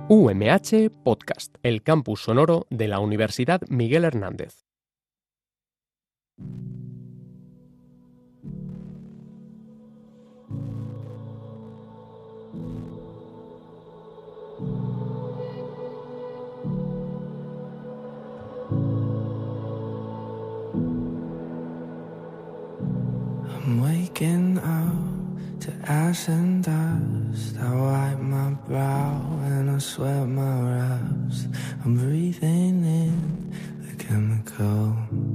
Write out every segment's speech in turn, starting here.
UMH Podcast, el campus sonoro de la Universidad Miguel Hernández. I'm waking up to ash and dust. I wipe my brow and I sweat my raps. I'm breathing in the chemicals.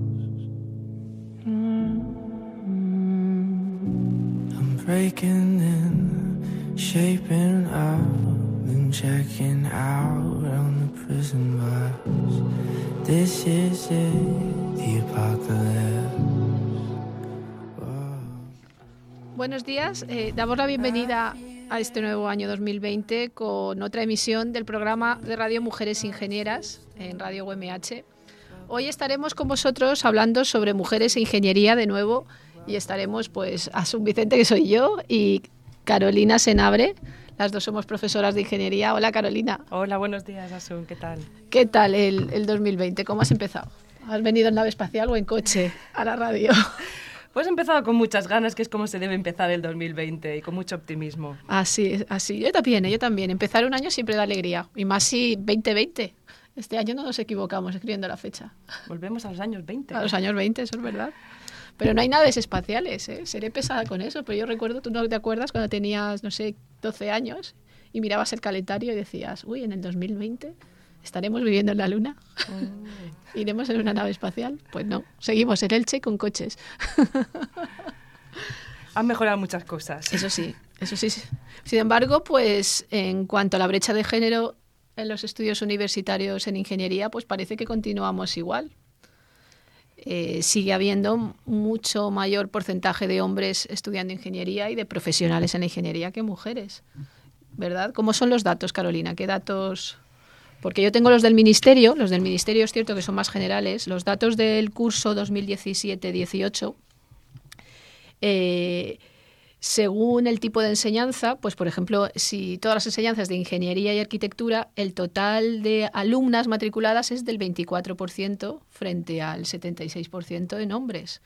I'm breaking in, shaping up, and checking out on the prison bus. This is it, the apocalypse. Buenos días, damos la bienvenida a este nuevo año 2020 con otra emisión del programa de Radio Mujeres Ingenieras en Radio UMH. Hoy estaremos con vosotros hablando sobre mujeres e ingeniería de nuevo y estaremos pues Asun Vicente, que soy yo, y Carolina Senabre. Las dos somos profesoras de ingeniería. Hola, Carolina. Hola, buenos días, Asun, ¿qué tal? ¿Qué tal el 2020? ¿Cómo has empezado? ¿Has venido en nave espacial o en coche a la radio? Pues he empezado con muchas ganas, que es como se debe empezar el 2020, y con mucho optimismo. Así. Yo también. Empezar un año siempre da alegría. Y más si 2020. Este año no nos equivocamos escribiendo la fecha. Volvemos a los años 20. A los años 20, eso es verdad. Pero no hay naves espaciales, ¿eh? Seré pesada con eso, pero yo recuerdo, tú no te acuerdas, cuando tenías, 12 años y mirabas el calendario y decías, uy, en el 2020... ¿estaremos viviendo en la Luna? ¿Iremos en una nave espacial? Pues no, seguimos en Elche con coches. Han mejorado muchas cosas. Eso sí. Sin embargo, pues en cuanto a la brecha de género en los estudios universitarios en ingeniería, pues parece que continuamos igual. Sigue habiendo mucho mayor porcentaje de hombres estudiando ingeniería y de profesionales en la ingeniería que mujeres, ¿verdad? ¿Cómo son los datos, Carolina? ¿Qué datos...? Porque yo tengo los del Ministerio es cierto que son más generales, los datos del curso 2017-18, según el tipo de enseñanza, pues por ejemplo, si todas las enseñanzas de ingeniería y arquitectura, el total de alumnas matriculadas es del 24% frente al 76% en hombres.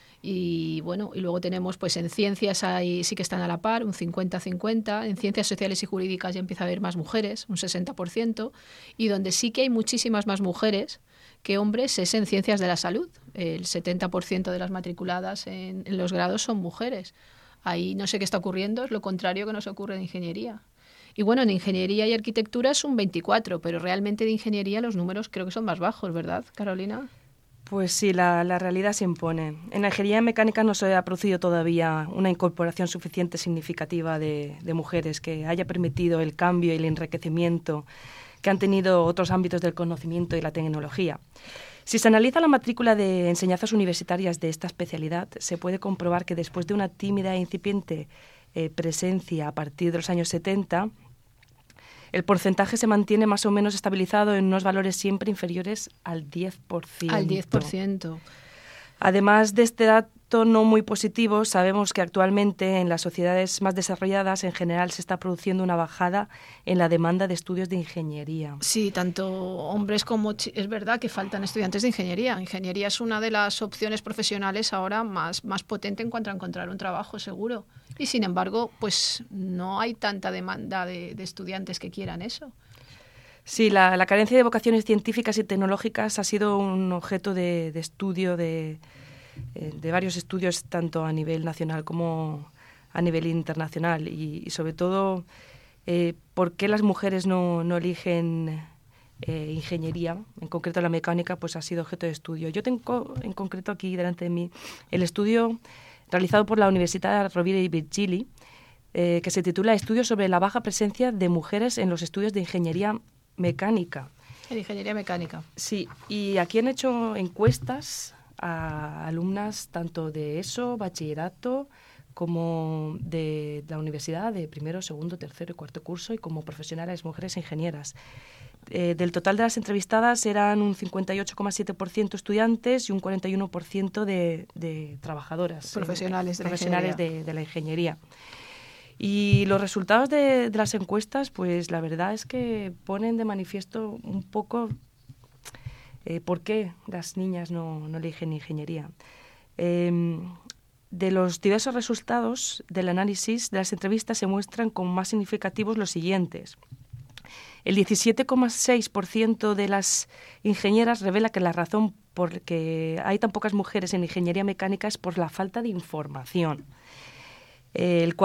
Y bueno, y luego tenemos pues en ciencias ahí sí que están a la par, un 50-50, en ciencias sociales y jurídicas ya empieza a haber más mujeres, un 60%, y donde sí que hay muchísimas más mujeres que hombres es en ciencias de la salud. El 70% de las matriculadas en los grados son mujeres. Ahí no sé qué está ocurriendo, es lo contrario que nos ocurre en ingeniería. Y bueno, en ingeniería y arquitectura es un 24%, pero realmente de ingeniería los números creo que son más bajos, ¿verdad, Carolina? Pues sí, la realidad se impone. En la ingeniería mecánica no se ha producido todavía una incorporación suficiente significativa de mujeres que haya permitido el cambio y el enriquecimiento que han tenido otros ámbitos del conocimiento y la tecnología. Si se analiza la matrícula de enseñanzas universitarias de esta especialidad, se puede comprobar que después de una tímida e incipiente presencia a partir de los años 70, el porcentaje se mantiene más o menos estabilizado en unos valores siempre inferiores al 10%. Al 10%. Además de este dato no muy positivo, sabemos que actualmente en las sociedades más desarrolladas en general se está produciendo una bajada en la demanda de estudios de ingeniería. Sí, tanto hombres como... Es verdad que faltan estudiantes de ingeniería. Ingeniería es una de las opciones profesionales ahora más potente en cuanto a encontrar un trabajo seguro. Y sin embargo, pues no hay tanta demanda de estudiantes que quieran eso. Sí, la carencia de vocaciones científicas y tecnológicas ha sido un objeto de estudio de varios estudios, tanto a nivel nacional como a nivel internacional. Y sobre todo, ¿por qué las mujeres no eligen ingeniería? En concreto la mecánica, pues ha sido objeto de estudio. Yo tengo en concreto aquí delante de mí el estudio realizado por la Universidad Rovira i Virgili, que se titula Estudios sobre la baja presencia de mujeres en los estudios de ingeniería mecánica. En ingeniería mecánica. Sí, y aquí han hecho encuestas a alumnas tanto de ESO, bachillerato, como de la universidad de primero, segundo, tercero y cuarto curso, y como profesionales mujeres ingenieras. Del total de las entrevistadas eran un 58,7% estudiantes y un 41% de trabajadoras. Profesionales de la ingeniería. Y los resultados de las encuestas, pues la verdad es que ponen de manifiesto un poco por qué las niñas no eligen ingeniería. De los diversos resultados del análisis de las entrevistas se muestran como más significativos los siguientes. El 17,6% de las ingenieras revela que la razón por la que hay tan pocas mujeres en ingeniería mecánica es por la falta de información. El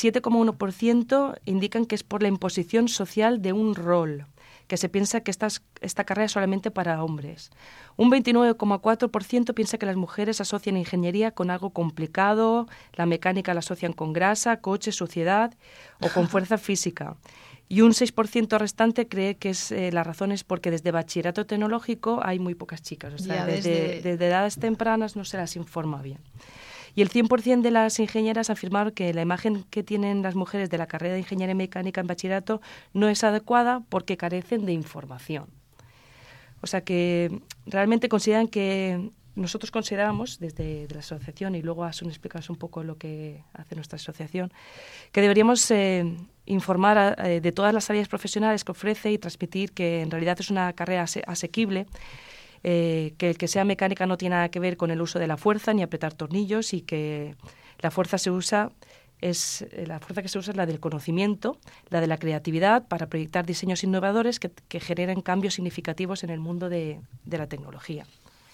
47,1% indican que es por la imposición social de un rol, que se piensa que esta carrera es solamente para hombres. Un 29,4% piensa que las mujeres asocian ingeniería con algo complicado, la mecánica la asocian con grasa, coche, suciedad o con fuerza física. Y un 6% restante cree que la razón es porque desde bachillerato tecnológico hay muy pocas chicas. O sea, desde edades tempranas no se las informa bien. Y el 100% de las ingenieras afirmaron que la imagen que tienen las mujeres de la carrera de ingeniería mecánica en bachillerato no es adecuada porque carecen de información. O sea que realmente consideran que nosotros consideramos desde la asociación, y luego Asun explicarás un poco lo que hace nuestra asociación, que deberíamos informar de todas las áreas profesionales que ofrece y transmitir que en realidad es una carrera asequible, que el que sea mecánica no tiene nada que ver con el uso de la fuerza ni apretar tornillos, y que la fuerza que se usa es la del conocimiento, la de la creatividad, para proyectar diseños innovadores que generen cambios significativos en el mundo de la tecnología.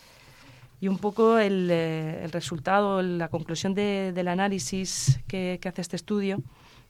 Y un poco el resultado, la conclusión del análisis que hace este estudio,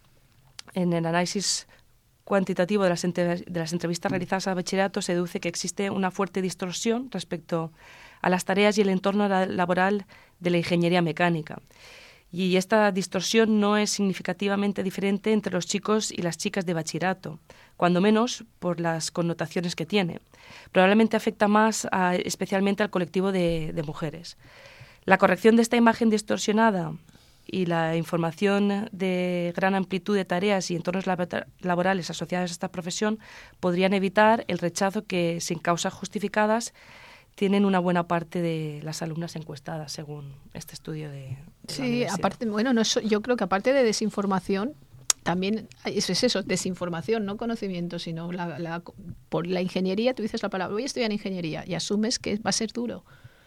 en el análisis cuantitativo de las entrevistas realizadas a bachillerato, se deduce que existe una fuerte distorsión respecto a las tareas y el entorno laboral de la ingeniería mecánica. Y esta distorsión no es significativamente diferente entre los chicos y las chicas de bachillerato, cuando menos por las connotaciones que tiene. Probablemente afecta más especialmente al colectivo de mujeres. La corrección de esta imagen distorsionada y la información de gran amplitud de tareas y entornos laborales asociados a esta profesión podrían evitar el rechazo que, sin causas justificadas, tienen una buena parte de las alumnas encuestadas, según este estudio de sí, aparte, bueno, yo creo que aparte de desinformación, también es eso, desinformación, no conocimiento, sino por la ingeniería. Tú dices la palabra, voy a estudiar ingeniería, y asumes que va a ser duro.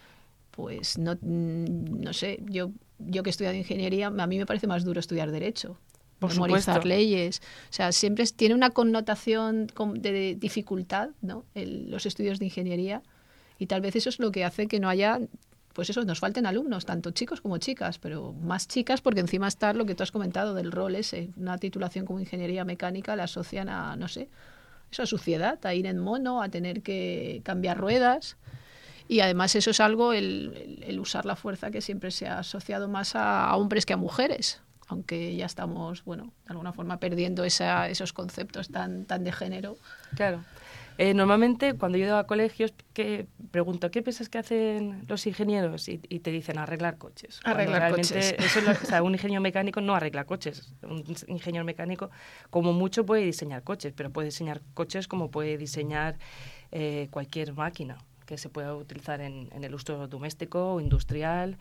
Pues no sé, yo que he estudiado ingeniería, a mí me parece más duro estudiar derecho. Por memorizar supuesto. leyes. O sea, siempre tiene una connotación de dificultad, ¿no? Los estudios de ingeniería. Y tal vez eso es lo que hace que no haya, pues eso, nos falten alumnos, tanto chicos como chicas, pero más chicas porque encima está lo que tú has comentado del rol ese. Una titulación como ingeniería mecánica la asocian a, no sé, eso, a suciedad, a ir en mono, a tener que cambiar ruedas. Y además eso es algo, el usar la fuerza, que siempre se ha asociado más a hombres que a mujeres, aunque ya estamos, bueno, de alguna forma perdiendo esos conceptos tan de género. Claro. Normalmente, cuando yo he ido a colegios, pregunto, ¿qué piensas que hacen los ingenieros? Y te dicen arreglar coches. Arreglar coches. Un ingeniero mecánico no arregla coches. Un ingeniero mecánico, como mucho, puede diseñar coches, pero puede diseñar coches como puede diseñar cualquier máquina que se pueda utilizar en el uso doméstico o industrial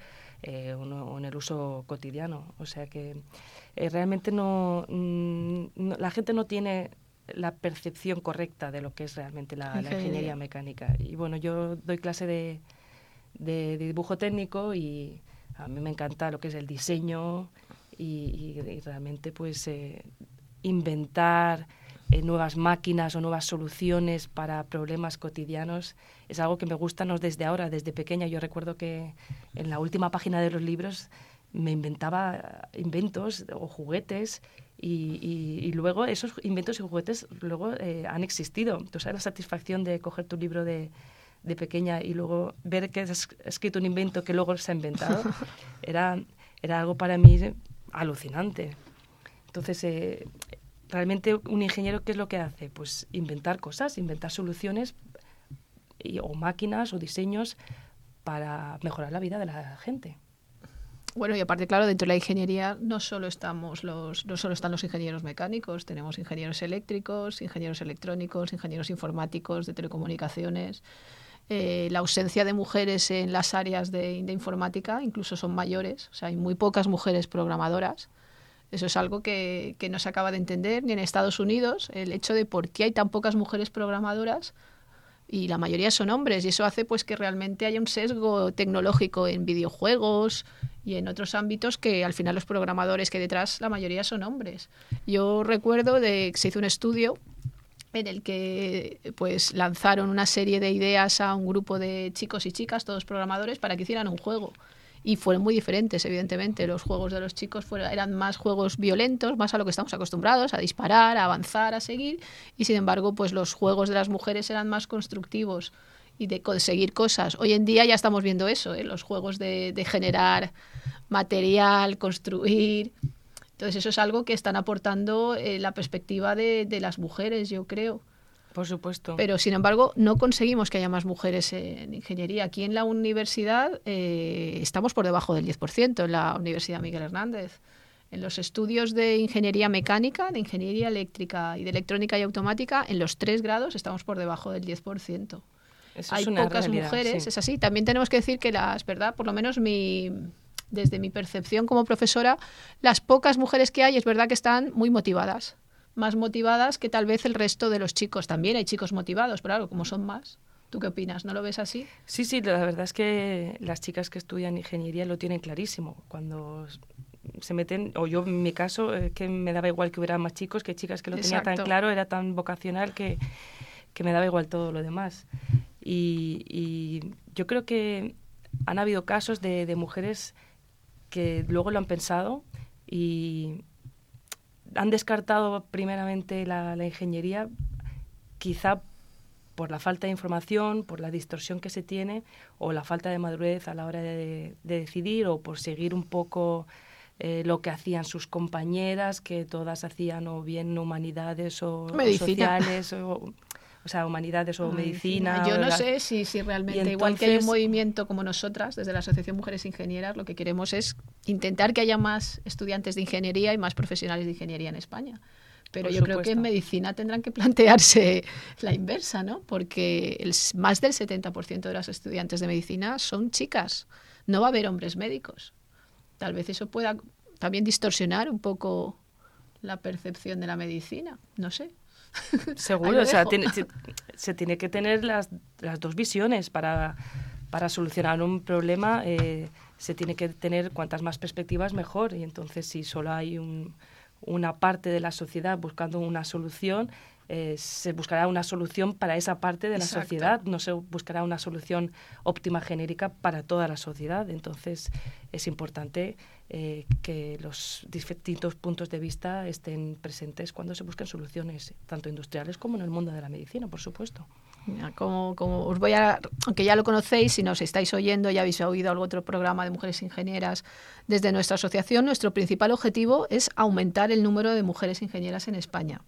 o en el uso cotidiano. O sea que realmente la gente no tiene la percepción correcta de lo que es realmente la ingeniería mecánica. Y bueno, yo doy clase de dibujo técnico y a mí me encanta lo que es el diseño y realmente pues inventar nuevas máquinas o nuevas soluciones para problemas cotidianos es algo que me gusta desde ahora, desde pequeña. Yo recuerdo que en la última página de los libros me inventaba inventos o juguetes y luego esos inventos y juguetes luego han existido. Tú sabes la satisfacción de coger tu libro de pequeña y luego ver que has escrito un invento que luego se ha inventado. Era algo para mí alucinante. Entonces, realmente un ingeniero, ¿qué es lo que hace? Pues inventar cosas, inventar soluciones o máquinas o diseños para mejorar la vida de la gente. Bueno, y aparte, claro, dentro de la ingeniería no solo están los ingenieros mecánicos, tenemos ingenieros eléctricos, ingenieros electrónicos, ingenieros informáticos, de telecomunicaciones. La ausencia de mujeres en las áreas de informática incluso son mayores, o sea, hay muy pocas mujeres programadoras. Eso es algo que no se acaba de entender ni en Estados Unidos, el hecho de por qué hay tan pocas mujeres programadoras y la mayoría son hombres, y eso hace pues que realmente haya un sesgo tecnológico en videojuegos y en otros ámbitos, que al final los programadores que hay detrás, la mayoría son hombres. Yo recuerdo que se hizo un estudio en el que pues lanzaron una serie de ideas a un grupo de chicos y chicas, todos programadores, para que hicieran un juego. Y fueron muy diferentes, evidentemente. Los juegos de los chicos eran más juegos violentos, más a lo que estamos acostumbrados, a disparar, a avanzar, a seguir. Y sin embargo, pues los juegos de las mujeres eran más constructivos y de conseguir cosas. Hoy en día ya estamos viendo eso, los juegos de generar material, construir. Entonces eso es algo que están aportando la perspectiva de las mujeres, yo creo. Por supuesto. Pero, sin embargo, no conseguimos que haya más mujeres en ingeniería. Aquí en la universidad estamos por debajo del 10%, en la Universidad Miguel Hernández. En los estudios de ingeniería mecánica, de ingeniería eléctrica y de electrónica y automática, en los 3 grados estamos por debajo del 10%. Eso hay es una pocas realidad, mujeres, sí. Es así. También tenemos que decir que verdad, por lo menos desde mi percepción como profesora, las pocas mujeres que hay, es verdad que están muy motivadas. Más motivadas que tal vez el resto de los chicos. También hay chicos motivados, pero claro, como son más. ¿Tú qué opinas? ¿No lo ves así? Sí, la verdad es que las chicas que estudian ingeniería lo tienen clarísimo. Cuando se meten, o yo en mi caso, que me daba igual que hubiera más chicos que chicas, que lo tenía tan claro, era tan vocacional que me daba igual todo lo demás. Y yo creo que han habido casos de mujeres que luego lo han pensado y han descartado primeramente la ingeniería, quizá por la falta de información, por la distorsión que se tiene, o la falta de madurez a la hora de decidir, o por seguir un poco lo que hacían sus compañeras, que todas hacían o bien humanidades o sociales, o sea, humanidades o medicina. Yo no sé si realmente, entonces, igual que hay un movimiento como nosotras, desde la Asociación Mujeres Ingenieras, lo que queremos es intentar que haya más estudiantes de ingeniería y más profesionales de ingeniería en España. Pero yo creo que en medicina tendrán que plantearse la inversa, ¿no? Porque más del 70% de las estudiantes de medicina son chicas. No va a haber hombres médicos. Tal vez eso pueda también distorsionar un poco la percepción de la medicina. No sé. Seguro, o sea, se tiene que tener las dos visiones para solucionar un problema. Se tiene que tener cuantas más perspectivas mejor, y entonces si solo hay una parte de la sociedad buscando una solución, se buscará una solución para esa parte de la sociedad, no se buscará una solución óptima genérica para toda la sociedad. Entonces es importante que los distintos puntos de vista estén presentes cuando se busquen soluciones, tanto industriales como en el mundo de la medicina, por supuesto. Como os voy a, aunque ya lo conocéis, si nos estáis oyendo, ya habéis oído algún otro programa de mujeres ingenieras desde nuestra asociación, nuestro principal objetivo es aumentar el número de mujeres ingenieras en España.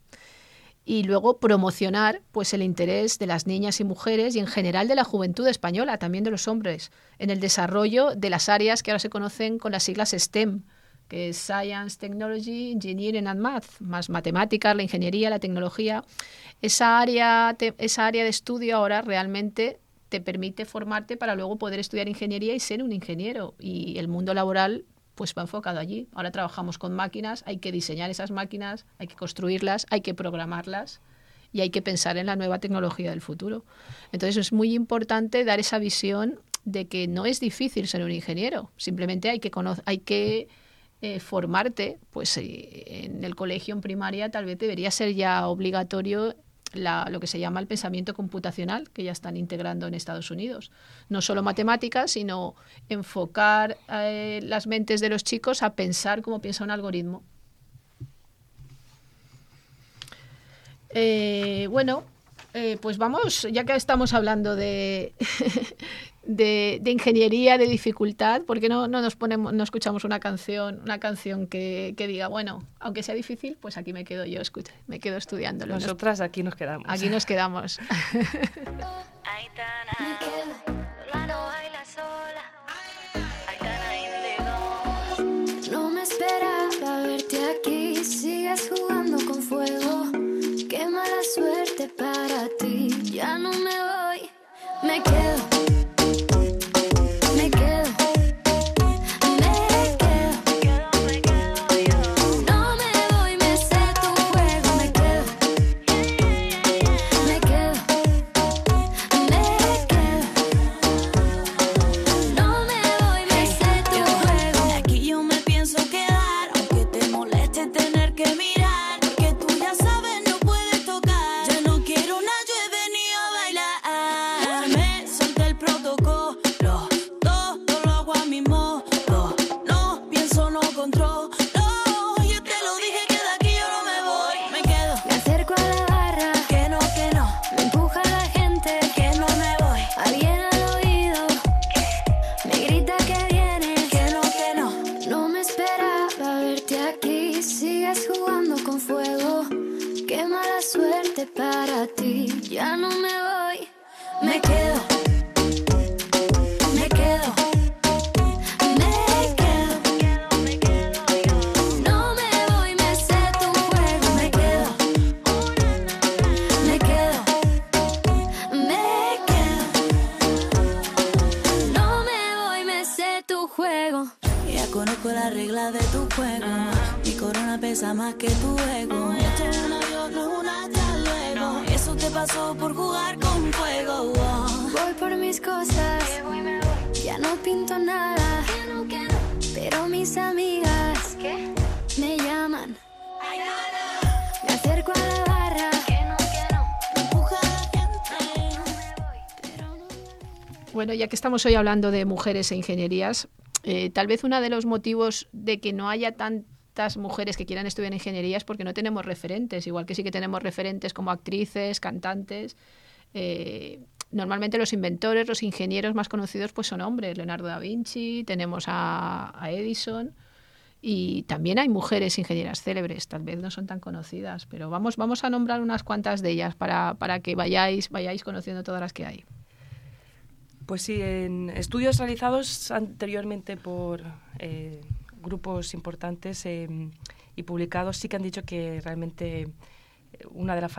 Y luego promocionar pues el interés de las niñas y mujeres y en general de la juventud española, también de los hombres, en el desarrollo de las áreas que ahora se conocen con las siglas STEM, que es Science, Technology, Engineering and Math, más matemáticas, la ingeniería, la tecnología. Esa área de estudio ahora realmente te permite formarte para luego poder estudiar ingeniería y ser un ingeniero. Y el mundo laboral pues va enfocado allí. Ahora trabajamos con máquinas, hay que diseñar esas máquinas, hay que construirlas, hay que programarlas y hay que pensar en la nueva tecnología del futuro. Entonces es muy importante dar esa visión de que no es difícil ser un ingeniero, simplemente hay que formarte. Pues en el colegio, en primaria, tal vez debería ser ya obligatorio lo que se llama el pensamiento computacional, que ya están integrando en Estados Unidos. No solo matemáticas, sino enfocar las mentes de los chicos a pensar como piensa un algoritmo. Pues vamos, ya que estamos hablando de ingeniería, de dificultad, ¿por qué no escuchamos una canción que diga, bueno, aunque sea difícil, pues aquí me quedo yo, me quedo estudiándolo. Nosotras aquí nos quedamos. Aquí nos quedamos. No me esperaba verte aquí, sigues jugando con fuego. Qué mala suerte para ti, ya no me voy, me quedo. Me quedo yo. No suerte para ti. Ya no me voy, me quedo. Me quedo. No me voy, me sé tu juego. Me quedo. Me quedo. Me quedo. No me voy, me sé tu juego. Ya conozco las reglas de tu juego. Mi corona pesa más que tu ego. Esto es un adiós, no es un hasta luego. Eso te pasó por jugar con fuego. Voy por mis cosas, ya no pinto nada, pero mis amigas me llaman. Me acerco a la barra, Me empuja la gente. Bueno, ya que estamos hoy hablando de mujeres e ingenierías, tal vez uno de los motivos de que no haya tantas mujeres que quieran estudiar ingeniería es porque no tenemos referentes, igual que sí que tenemos referentes como actrices, cantantes. Normalmente los inventores, los ingenieros más conocidos pues son hombres. Leonardo da Vinci, tenemos a Edison, y también hay mujeres ingenieras célebres, tal vez no son tan conocidas, pero vamos a nombrar unas cuantas de ellas para que vayáis conociendo todas las que hay. Pues sí, en estudios realizados anteriormente por grupos importantes y publicados, sí que han dicho que realmente una de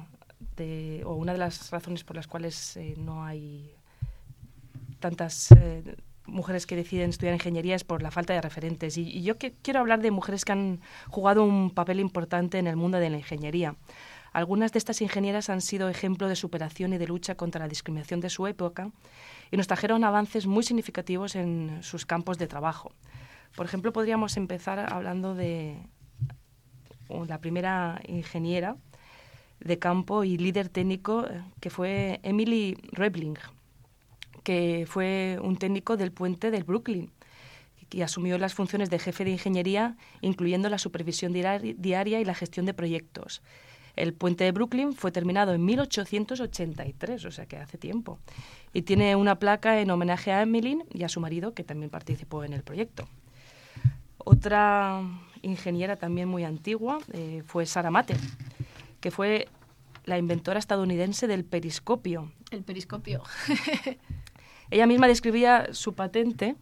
las razones por las cuales no hay tantas mujeres que deciden estudiar ingeniería es por la falta de referentes. Y yo quiero hablar de mujeres que han jugado un papel importante en el mundo de la ingeniería. Algunas de estas ingenieras han sido ejemplo de superación y de lucha contra la discriminación de su época y nos trajeron avances muy significativos en sus campos de trabajo. Por ejemplo, podríamos empezar hablando de la primera ingeniera de campo y líder técnico, que fue Emily Rebling, que fue un técnico del puente del Brooklyn y asumió las funciones de jefe de ingeniería, incluyendo la supervisión diaria y la gestión de proyectos. El puente de Brooklyn fue terminado en 1883, o sea que hace tiempo, y tiene una placa en homenaje a Emily y a su marido, que también participó en el proyecto. Otra ingeniera también muy antigua fue Sarah Mate, que fue la inventora estadounidense del periscopio. El periscopio. Ella misma describía su patente,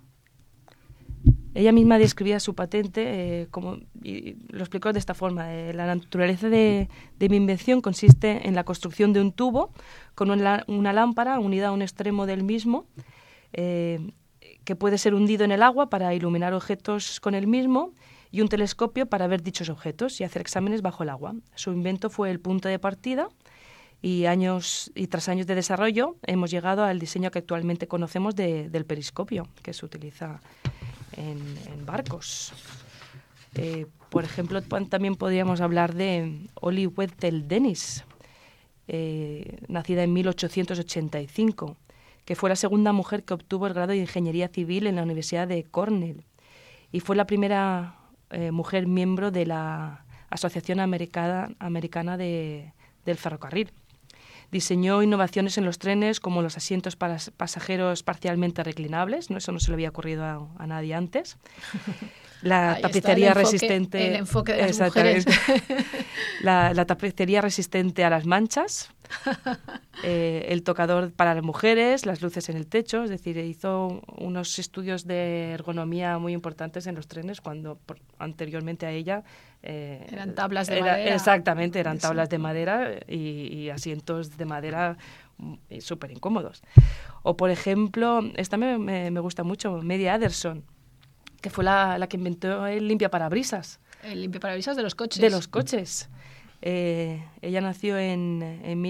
como, y lo explicó de esta forma. La naturaleza de mi invención consiste en la construcción de un tubo con una lámpara unida a un extremo del mismo, que puede ser hundido en el agua para iluminar objetos con el mismo, y un telescopio para ver dichos objetos y hacer exámenes bajo el agua. Su invento fue el punto de partida y tras años de desarrollo hemos llegado al diseño que actualmente conocemos del periscopio, que se utiliza en barcos. Por ejemplo, también podríamos hablar de Ollie Wethel Dennis, nacida en 1885, que fue la segunda mujer que obtuvo el grado de Ingeniería Civil en la Universidad de Cornell y fue la primera mujer miembro de la Asociación Americana del Ferrocarril. Diseñó innovaciones en los trenes como los asientos para pasajeros parcialmente reclinables, ¿no? Eso no se le había ocurrido a nadie antes. La tapicería resistente. El enfoque de las mujeres. La tapicería resistente a las manchas, el tocador para las mujeres, las luces en el techo. Es decir, hizo unos estudios de ergonomía muy importantes en los trenes cuando anteriormente a ella eran tablas de madera. Exactamente, eran tablas de madera y asientos de madera súper incómodos. O, por ejemplo, esta me gusta mucho, Mary Anderson, que fue la que inventó el limpiaparabrisas. El limpiaparabrisas de los coches. De los coches. Ella nació en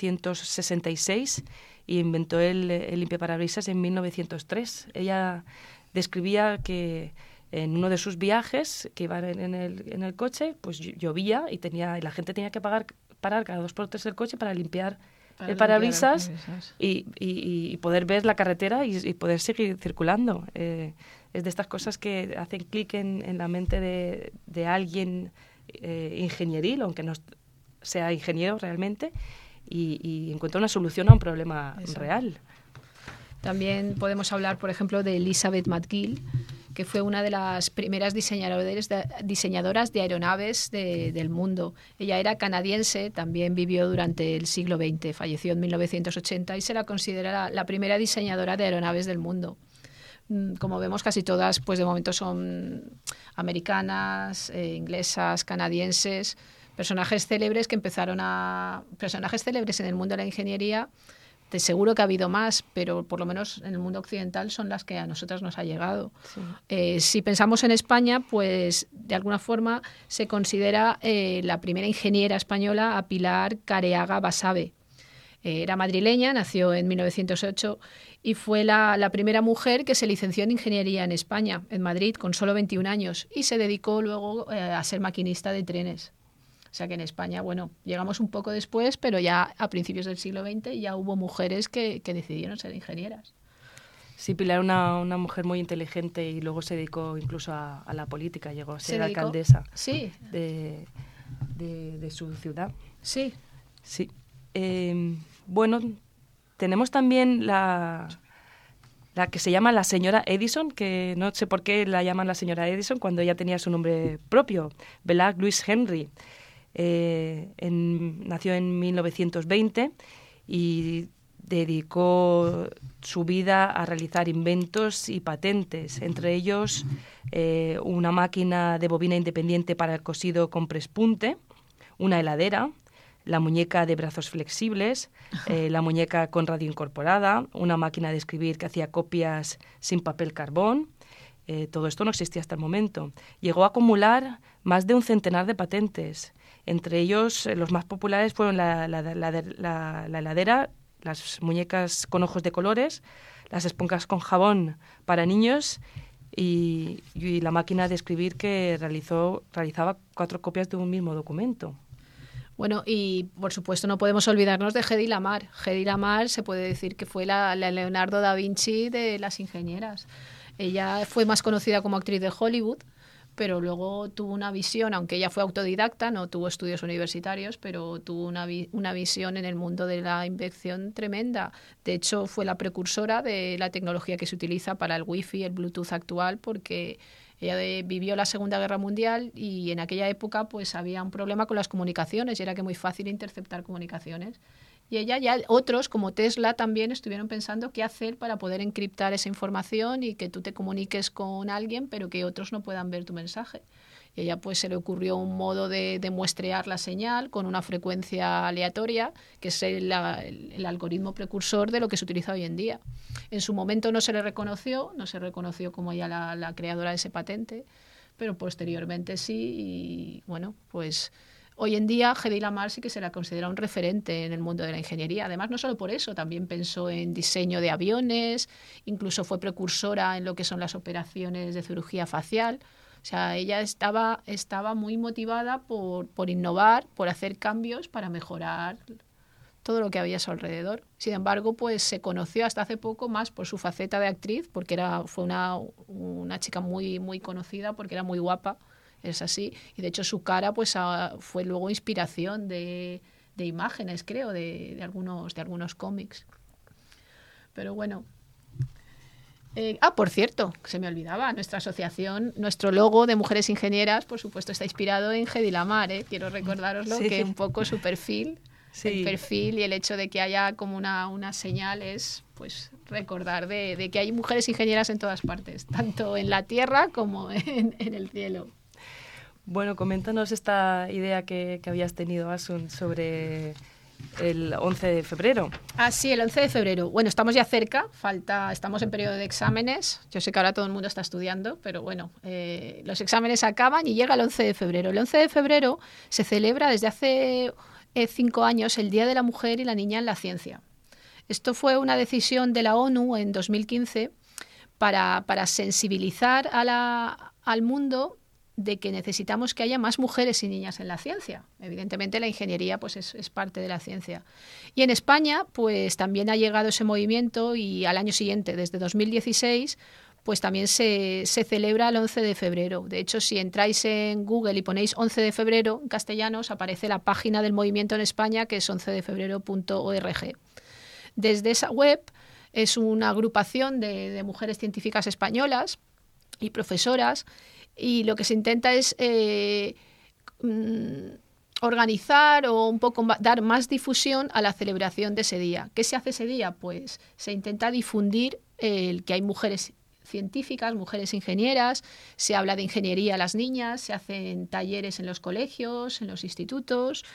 1866 y inventó el limpiaparabrisas en 1903. Ella describía que en uno de sus viajes, que iba en el coche, pues llovía y la gente tenía que parar cada 2 por 3 el coche para limpiar el parabrisas y poder ver la carretera y poder seguir circulando. Es de estas cosas que hacen clic en la mente de alguien ingenieril, aunque no sea ingeniero realmente, y encuentra una solución a un problema real. También podemos hablar, por ejemplo, de Elizabeth McGill, que fue una de las primeras diseñadoras de aeronaves del mundo. Ella era canadiense, también vivió durante el siglo XX, falleció en 1980 y se la considera la primera diseñadora de aeronaves del mundo. Como vemos, casi todas, pues de momento son americanas, inglesas, canadienses, personajes célebres en el mundo de la ingeniería. De seguro que ha habido más, pero por lo menos en el mundo occidental son las que a nosotras nos ha llegado. Sí. Si pensamos en España, pues de alguna forma se considera la primera ingeniera española a Pilar Careaga Basabe. Era madrileña, nació en 1908 y fue la primera mujer que se licenció en ingeniería en España, en Madrid, con solo 21 años, y se dedicó luego a ser maquinista de trenes. O sea que en España, bueno, llegamos un poco después, pero ya a principios del siglo XX ya hubo mujeres que decidieron ser ingenieras. Sí, Pilar era una mujer muy inteligente y luego se dedicó incluso a la política, llegó a ser alcaldesa de su ciudad. Sí. Sí. Bueno, tenemos también la que se llama la señora Edison, que no sé por qué la llaman la señora Edison cuando ella tenía su nombre propio, Bella Louise Henry. Nació en 1920 y dedicó su vida a realizar inventos y patentes, entre ellos una máquina de bobina independiente para el cosido con prespunte, una heladera, la muñeca de brazos flexibles, la muñeca con radio incorporada, una máquina de escribir que hacía copias sin papel carbón. Todo esto no existía hasta el momento. Llegó a acumular más de un centenar de patentes. Entre ellos, los más populares fueron la heladera, las muñecas con ojos de colores, las esponjas con jabón para niños y la máquina de escribir que realizaba 4 copias de un mismo documento. Bueno, y por supuesto no podemos olvidarnos de Hedy Lamarr. Hedy Lamarr se puede decir que fue la Leonardo da Vinci de las ingenieras. Ella fue más conocida como actriz de Hollywood, pero luego tuvo una visión, aunque ella fue autodidacta, no tuvo estudios universitarios, pero tuvo una visión en el mundo de la invención tremenda. De hecho, fue la precursora de la tecnología que se utiliza para el Wi-Fi, el Bluetooth actual, porque ella vivió la Segunda Guerra Mundial y en aquella época pues había un problema con las comunicaciones y era que muy fácil interceptar comunicaciones. Y ella ya otros, como Tesla, también estuvieron pensando qué hacer para poder encriptar esa información y que tú te comuniques con alguien, pero que otros no puedan ver tu mensaje. Y ella pues se le ocurrió un modo de muestrear la señal con una frecuencia aleatoria, que es el algoritmo precursor de lo que se utiliza hoy en día. En su momento no se reconoció como ella la creadora de ese patente, pero posteriormente sí, y bueno, pues hoy en día Hedy Lamarr sí que se la considera un referente en el mundo de la ingeniería. Además, no solo por eso, también pensó en diseño de aviones, incluso fue precursora en lo que son las operaciones de cirugía facial. O sea, ella estaba muy motivada por innovar, por hacer cambios para mejorar todo lo que había a su alrededor. Sin embargo, pues se conoció hasta hace poco más por su faceta de actriz, porque fue una chica muy, muy conocida, porque era muy guapa. Es así, y de hecho su cara pues fue luego inspiración de imágenes, creo, de algunos cómics. Pero bueno. Por cierto, se me olvidaba, nuestra asociación, nuestro logo de Mujeres Ingenieras, por supuesto, está inspirado en Hedy Lamarr, ¿eh? Quiero recordároslo, que un poco su perfil, el perfil y el hecho de que haya como una señal es pues recordar de que hay mujeres ingenieras en todas partes, tanto en la tierra como en el cielo. Bueno, coméntanos esta idea que habías tenido, Asun, sobre el 11 de febrero. Ah, sí, el 11 de febrero. Bueno, estamos ya cerca, estamos en periodo de exámenes. Yo sé que ahora todo el mundo está estudiando, pero bueno, los exámenes acaban y llega el 11 de febrero. El 11 de febrero se celebra desde hace 5 años el Día de la Mujer y la Niña en la Ciencia. Esto fue una decisión de la ONU en 2015 para sensibilizar al mundo de que necesitamos que haya más mujeres y niñas en la ciencia. Evidentemente la ingeniería pues es parte de la ciencia. Y en España pues también ha llegado ese movimiento y al año siguiente, desde 2016, pues también se celebra el 11 de febrero. De hecho, si entráis en Google y ponéis 11 de febrero en castellano, os aparece la página del movimiento en España, que es 11defebrero.org. Desde esa web es una agrupación de mujeres científicas españolas y profesoras, y lo que se intenta es organizar o un poco dar más difusión a la celebración de ese día. ¿Qué se hace ese día? Pues se intenta difundir que hay mujeres científicas, mujeres ingenieras, se habla de ingeniería a las niñas, se hacen talleres en los colegios, en los institutos,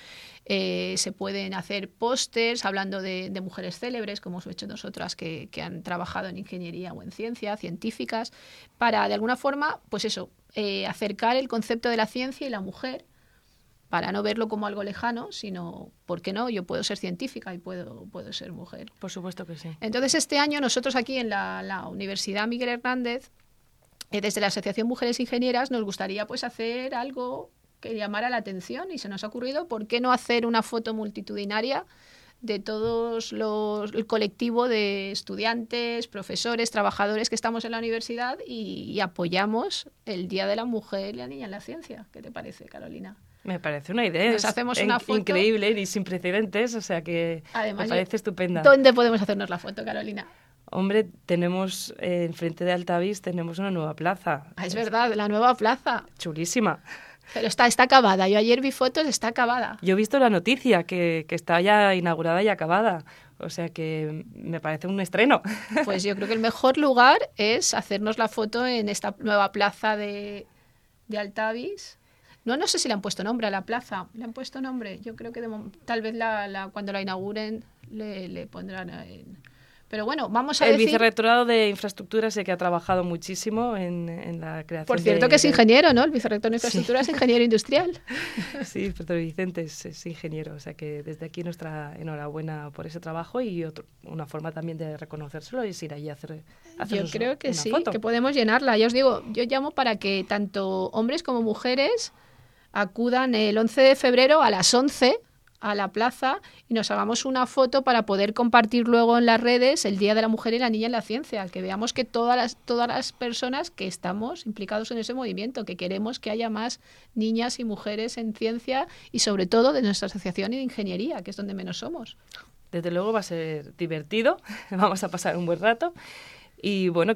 se pueden hacer pósters hablando de mujeres célebres, como hemos hecho nosotras, que han trabajado en ingeniería o en ciencia, científicas, para de alguna forma, pues eso, acercar el concepto de la ciencia y la mujer, para no verlo como algo lejano, sino, ¿por qué no? Yo puedo ser científica y puedo ser mujer. Por supuesto que sí. Entonces, este año nosotros aquí en la Universidad Miguel Hernández, desde la Asociación Mujeres Ingenieras, nos gustaría pues hacer algo que llamara la atención, y se nos ha ocurrido, ¿por qué no hacer una foto multitudinaria de todos el colectivo de estudiantes, profesores, trabajadores que estamos en la universidad y apoyamos el Día de la Mujer y la Niña en la Ciencia? ¿Qué te parece, Carolina? Me parece una idea. Nos hacemos una foto increíble y sin precedentes, o sea que además, me parece estupenda. ¿Dónde podemos hacernos la foto, Carolina? Hombre, tenemos enfrente de Altavix tenemos una nueva plaza. Es verdad, la nueva plaza. Chulísima. Pero está acabada. Yo ayer vi fotos, está acabada. Yo he visto la noticia que está ya inaugurada y acabada. O sea que me parece un estreno. Pues yo creo que el mejor lugar es hacernos la foto en esta nueva plaza de Altavix. No sé si le han puesto nombre a la plaza. ¿Le han puesto nombre? Yo creo que tal vez cuando la inauguren le pondrán... Pero bueno, vamos a decir... El vicerrectorado de Infraestructura sé que ha trabajado muchísimo en la creación. Por cierto que es ingeniero, ¿no? El vicerrector de Infraestructura es ingeniero industrial. Sí, Pedro Vicente es ingeniero. O sea que desde aquí nuestra enhorabuena por ese trabajo, y una forma también de reconocérselo es ir allí a hacer yo creo que sí, foto. Que podemos llenarla. Ya os digo, yo llamo para que tanto hombres como mujeres acudan el 11 de febrero a las 11 a la plaza y nos hagamos una foto para poder compartir luego en las redes el Día de la Mujer y la Niña en la Ciencia, que veamos que todas las personas que estamos implicados en ese movimiento, que queremos que haya más niñas y mujeres en ciencia, y sobre todo de nuestra asociación y de ingeniería, que es donde menos somos. Desde luego va a ser divertido, vamos a pasar un buen rato, y bueno,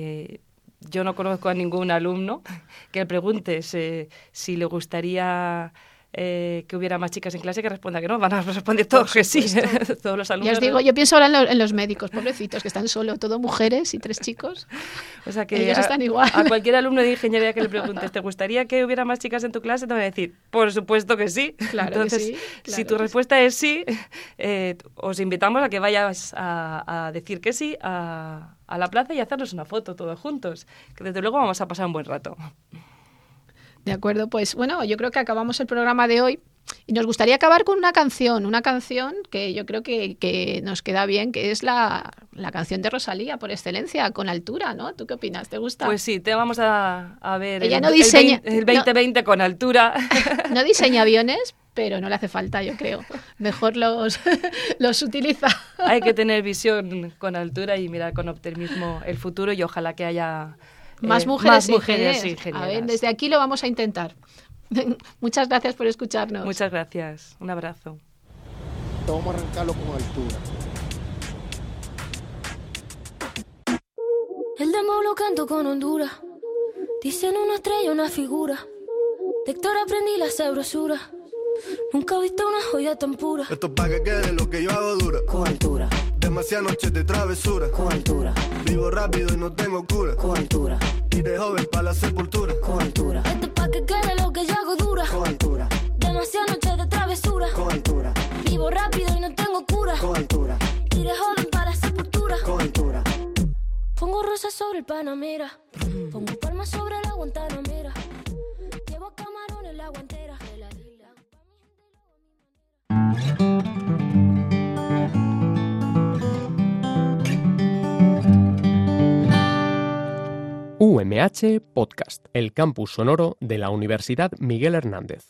yo no conozco a ningún alumno que le preguntes si le gustaría que hubiera más chicas en clase, que responda que no. Van a responder todos que sí. Todos los alumnos. Ya os digo, yo pienso ahora en los médicos, pobrecitos, que están solo, todo mujeres y 3 chicos. O sea que ellos están igual. A cualquier alumno de ingeniería que le preguntes, ¿te gustaría que hubiera más chicas en tu clase? Te van a decir, por supuesto que sí. Claro. Entonces, que sí, claro si tu respuesta es sí, os invitamos a que vayas a decir que sí a la plaza y hacernos una foto todos juntos, que desde luego vamos a pasar un buen rato. De acuerdo, pues bueno, yo creo que acabamos el programa de hoy y nos gustaría acabar con una canción que yo creo que nos queda bien, que es la canción de Rosalía por excelencia, Con Altura, ¿no? ¿Tú qué opinas? ¿Te gusta? Pues sí, te vamos a ver Ella el 2020 Con Altura. No diseña aviones, pero no le hace falta, yo creo. Mejor los utiliza. Hay que tener visión con altura y mirar con optimismo el futuro, y ojalá que haya... Más mujeres ingenieras. A ver, desde aquí lo vamos a intentar. Muchas gracias por escucharnos. Muchas gracias. Un abrazo. Vamos a arrancarlo con altura. El demo lo canto con Honduras. Dicen una estrella, una figura. De Héctor aprendí la sabrosura. Nunca he visto una joya tan pura. Esto es pa' que quede lo que yo hago dura. Con altura. Demasiadas noches de travesura. Con altura. Vivo rápido y no tengo cura. Con altura. Y de joven pa' la sepultura. Con altura. Esto es pa' que quede lo que yo hago dura. Con altura. Demasiadas noches de travesura. Con altura. Vivo rápido y no tengo cura. Con altura. Y de joven pa' la sepultura. Con altura. Pongo rosas sobre el Panamera. Pongo palmas sobre la Guantanamera. Llevo camarón en la guantera. UMH Podcast, el campus sonoro de la Universidad Miguel Hernández.